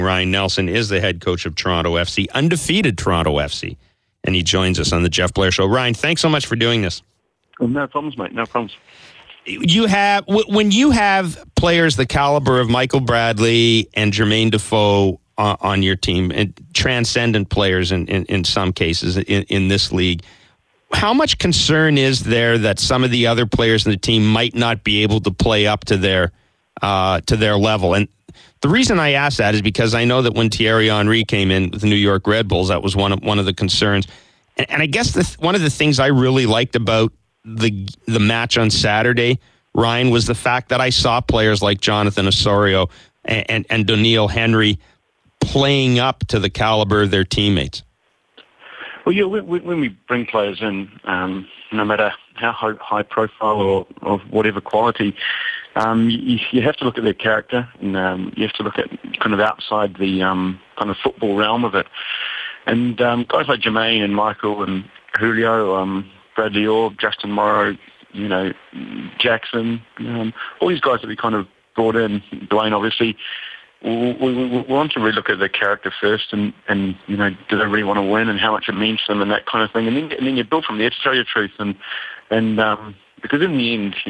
Ryan Nelson is the head coach of Toronto FC, undefeated Toronto FC, and he joins us on the Jeff Blair Show. Ryan, thanks so much for doing this. No problems, mate. No problems. When you have players the caliber of Michael Bradley and Jermaine Defoe on your team, and transcendent players in some cases in this league, how much concern is there that some of the other players in the team might not be able to play up to their level? And the reason I ask that is because I know that when Thierry Henry came in with the New York Red Bulls, that was one of the concerns. And I guess one of the things I really liked about the match on Saturday, Ryan, was the fact that I saw players like Jonathan Osorio and Doniel Henry playing up to the caliber of their teammates. Well, yeah, when we bring players in, no matter how high profile or of whatever quality, you have to look at their character, and you have to look at kind of outside the kind of football realm of it. And guys like Jermaine and Michael and Julio, Bradley Orr, Justin Morrow, Jackson, all these guys that we kind of brought in, Dwayne obviously, we want to really look at their character first, and do they really want to win, and how much it means to them, and that kind of thing, and then you build from there, to tell you the truth, and because in the end,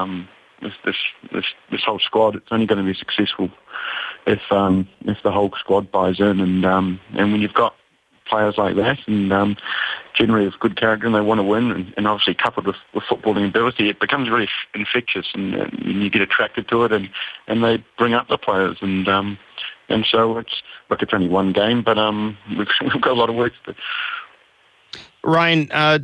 this whole squad, it's only going to be successful if the whole squad buys in, and when you've got players like that, and generally of good character, and they want to win, and obviously coupled with footballing ability, it becomes really infectious, and you get attracted to it, and they bring up the players, and so it's only one game, but we've got a lot of work to do. Ryan,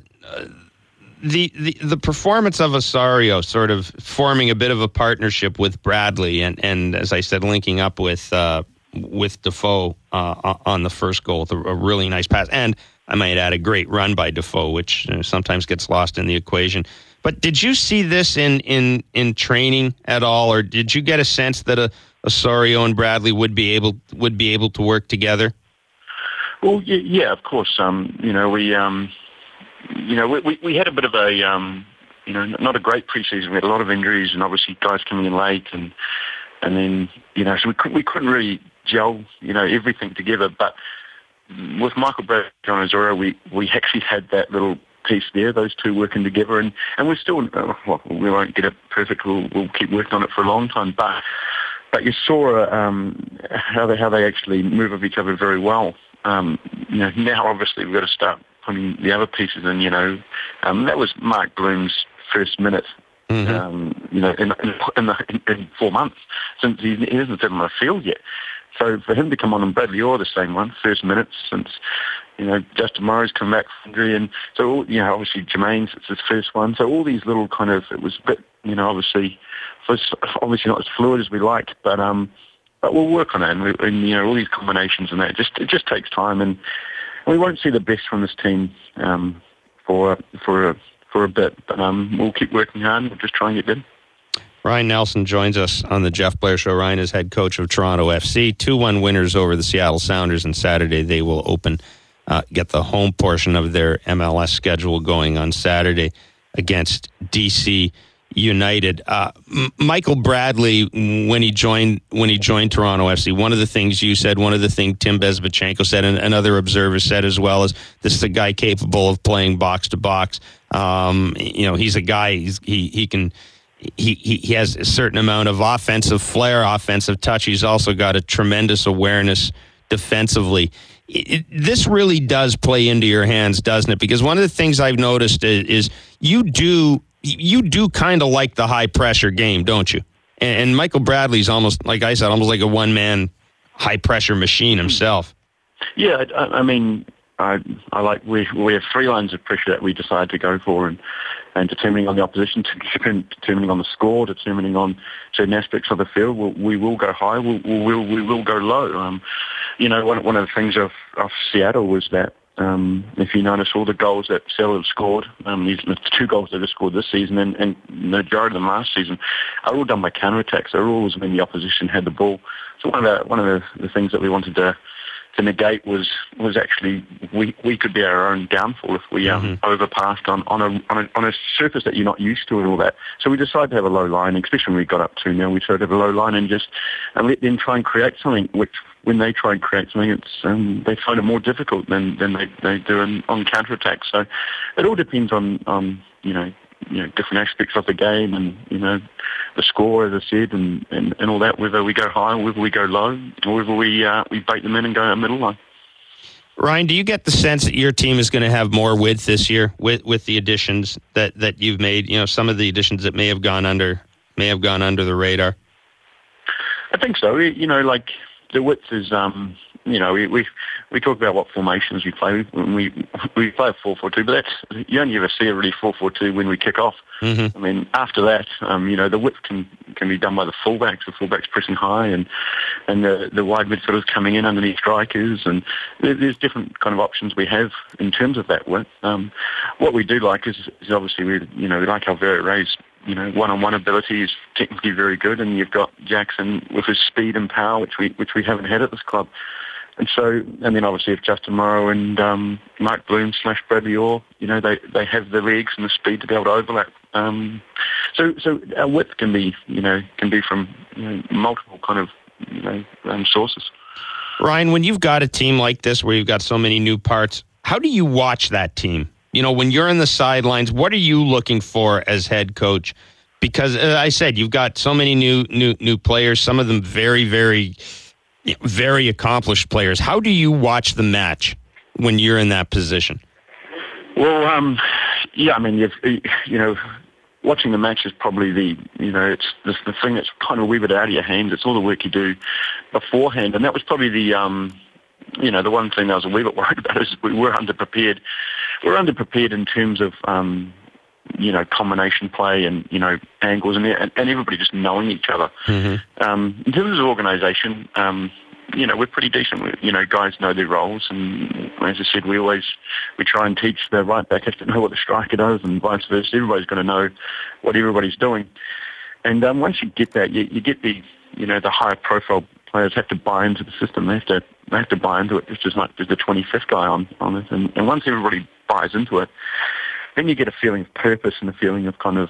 the performance of Osorio sort of forming a bit of a partnership with Bradley, and as I said, linking up with Defoe on the first goal, a really nice pass, and I might add a great run by Defoe, which sometimes gets lost in the equation. But did you see this in training at all, or did you get a sense that Osorio and Bradley would be able to work together? Well, yeah, of course. We had a bit of a not a great preseason. We had a lot of injuries, and obviously guys coming in late, and then so we couldn't really gel everything together. But with Michael Bradley and John Osorio, we actually had that little piece there, those two working together, and we're still we won't get it perfect. We'll keep working on it for a long time, but you saw how they actually move with each other very well. Now obviously we've got to start putting the other pieces in. That was Mark Bloom's first minute. Mm-hmm. In 4 months, since he hasn't been on the field yet. So for him to come on, and Bradley Orr, the same one, first minutes since, Justin Morrow's come back from injury, and so, obviously Jermaine's, it's his first one. So all these little kind of, it was a bit, obviously not as fluid as we liked, but we'll work on it, and all these combinations and that, it just takes time, and we won't see the best from this team for a bit, but we'll keep working hard, and we'll just try and get good. Ryan Nelson joins us on the Jeff Blair Show. Ryan is head coach of Toronto FC, 2-1 winners over the Seattle Sounders, and Saturday they will get the home portion of their MLS schedule going on Saturday against DC United. Michael Bradley, when he joined Toronto FC, one of the things you said, one of the things Tim Bezbatchenko said, and other observers said as well, is this is a guy capable of playing box to box. He's a guy, he has a certain amount of offensive flair, offensive touch. He's also got a tremendous awareness defensively. This really does play into your hands, doesn't it? Because one of the things I've noticed is you do kind of like the high pressure game, don't you? And Michael Bradley's almost, like I said, almost like a one man high pressure machine himself. Yeah, I mean, I like we have 3 lines of pressure that we decide to go for, and determining on the opposition, determining on the score, determining on certain aspects of the field, we will go high, we will go low. One of the things of Seattle was that if you notice all the goals that Seattle have scored, the 2 goals they've scored this season and the majority of them last season are all done by counterattacks. They're always when the opposition had the ball. So one of the things that we wanted to negate was actually we could be our own downfall if we overpassed on a surface that you're not used to and all that. So we decided to have a low line, especially when we got up 2-0. We tried to have a low line and let them try and create something. Which when they try and create something, it's they find it more difficult than they do on counter-attack. So it all depends on different aspects of the game and, the score, as I said, and all that, whether we go high, whether we go low, or whether we bait them in and go a middle line. Ryan, do you get the sense that your team is going to have more width this year with the additions that you've made? Some of the additions that may have gone under the radar. I think so. Like the width is, we talk about what formations we play. We play a 4-4-2, but you only ever see a really 4-4-2 when we kick off. Mm-hmm. I mean, after that, the width can be done by the fullbacks. The fullbacks pressing high, and the wide midfielders coming in underneath strikers, and there's different kind of options we have in terms of that width. What we do like is obviously we like Alvaro Reyes. One-on-one ability is technically very good, and you've got Jackson with his speed and power, which we haven't had at this club. And then obviously if Justin Morrow and Mark Bloom / Bradley Orr, they have the legs and the speed to be able to overlap. So our width can be from multiple kind of sources. Ryan, when you've got a team like this where you've got so many new parts, how do you watch that team? When you're in the sidelines, what are you looking for as head coach? Because as I said, you've got so many new players, some of them very, very, very accomplished players. How do you watch the match when you're in that position? Well, I mean, watching the match is probably it's the thing that's kind of a wee bit out of your hands. It's all the work you do beforehand, and that was probably the one thing I was a wee bit worried about is we were underprepared. We're underprepared in terms of, combination play and, angles and everybody just knowing each other. Mm-hmm. In terms of organisation, we're pretty decent. Guys know their roles, and as I said, we try and teach the right back has to know what the striker does, and vice versa. Everybody's going to know what everybody's doing. And once you get that, you get the higher profile players have to buy into the system. They have to buy into it just as much as the 25th guy on it. And once everybody buys into it, then you get a feeling of purpose and a feeling of kind of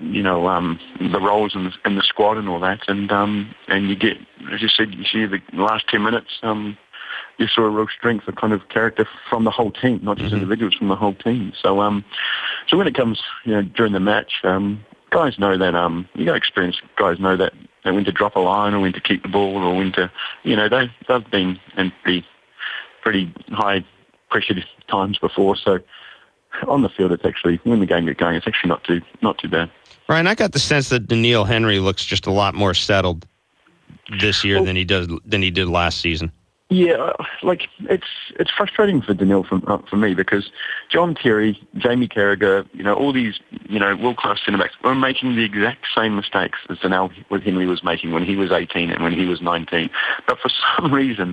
the roles in the squad and all that. And you get, as you said, you see the last 10 minutes, you saw a real strength of kind of character from the whole team, not just individuals, from the whole team. So when it comes, during the match, guys know that, experienced guys know that when to drop a line or when to keep the ball or when to, they've been in pretty high pressure times before. So on the field, it's actually, when the game gets going, it's actually not too bad. Ryan, I got the sense that Daniil Henry looks just a lot more settled this year than he did last season. Yeah, it's frustrating for Daniil for me because John Terry, Jamie Carragher, all these world-class centre-backs were making the exact same mistakes as Daniil Henry was making when he was 18 and when he was 19. But for some reason,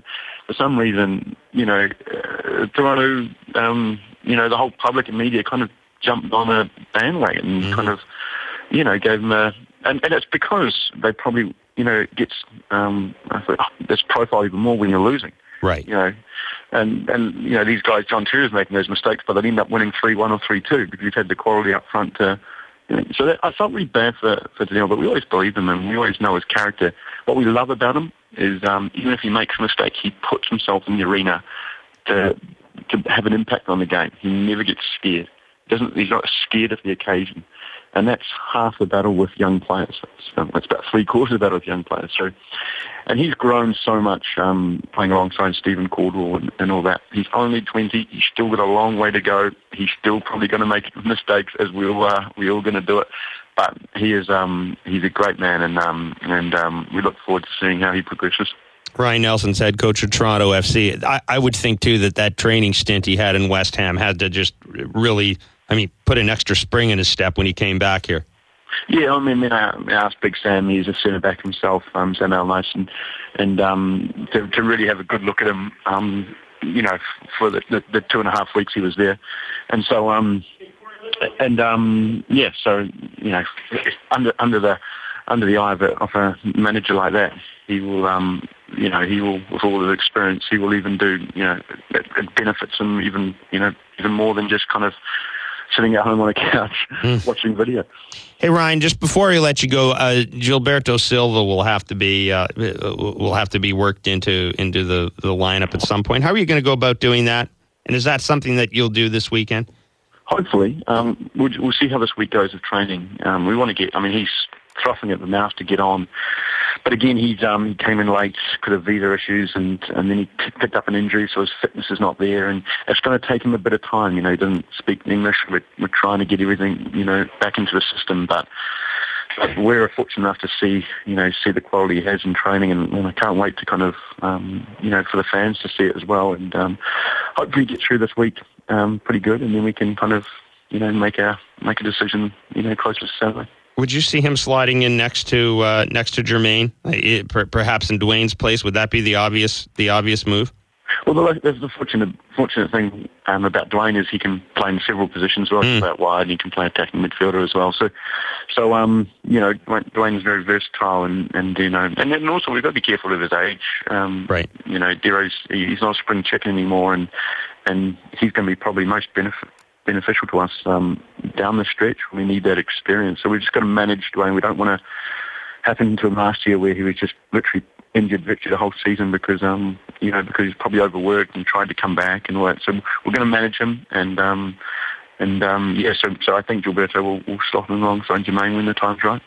Toronto, the whole public and media kind of jumped on a bandwagon and kind of, gave them and it's because they probably, gets, this profile even more when you're losing. Right. And these guys, John Terry's making those mistakes, but they end up winning 3-1 or 3-2 because you've had the quality up front to, so I felt really bad for Daniil, but we always believed him and we always know his character. What we love about him is, even if he makes a mistake, he puts himself in the arena to have an impact on the game. He never gets scared. He's not scared of the occasion. And that's half the battle with young players. It's about 3/4 of the battle with young players. So, and he's grown so much playing alongside Stephen Caldwell and all that. He's only 20. He's still got a long way to go. He's still probably going to make mistakes, as we're all going to do it. But he's a great man, and we look forward to seeing how he progresses. Ryan Nelson's head coach of Toronto FC. I would think, too, that training stint he had in West Ham had to just really, put an extra spring in his step when he came back here. Yeah, I asked Big Sam, he's a centre-back himself, Sam Allardyce, and to really have a good look at him, for the 2.5 weeks he was there. And so, under the eye of a manager like that, he will he will, with all his experience, he will even do, it benefits him even more than just kind of sitting at home on a couch watching video. Hey Ryan, just before I let you go, Gilberto Silva will have to be worked into the lineup at some point. How are you going to go about doing that? And is that something that you'll do this weekend? Hopefully, we'll see how this week goes of training. We want to get. I mean, he's frothing at the mouth to get on, but again, he came in late because of visa issues, and then he picked up an injury, so his fitness is not there, and it's going to take him a bit of time. He doesn't speak English. We're trying to get everything back into the system, but we're fortunate enough to see the quality he has in training, and I can't wait to kind of for the fans to see it as well, and hopefully get through this week pretty good, and then we can kind of make a decision closer to Saturday. Would you see him sliding in next to Jermaine, perhaps in Dwayne's place? Would that be the obvious move? Well, there's the fortunate thing about Dwayne is he can play in several positions. Well, he can play out wide, and he can play attacking midfielder as well. So Dwayne is very versatile, and then also we've got to be careful of his age. Right. Dero's he's not a spring chicken anymore, and he's going to be probably most beneficial to us down the stretch. We need that experience, so we've just got to manage Dwayne. We don't want to happen to him last year where he was just literally injured virtually the whole season because he's probably overworked and tried to come back and all that. So we're going to manage him, and so I think Gilberto will slot him alongside Jermaine when the time's right.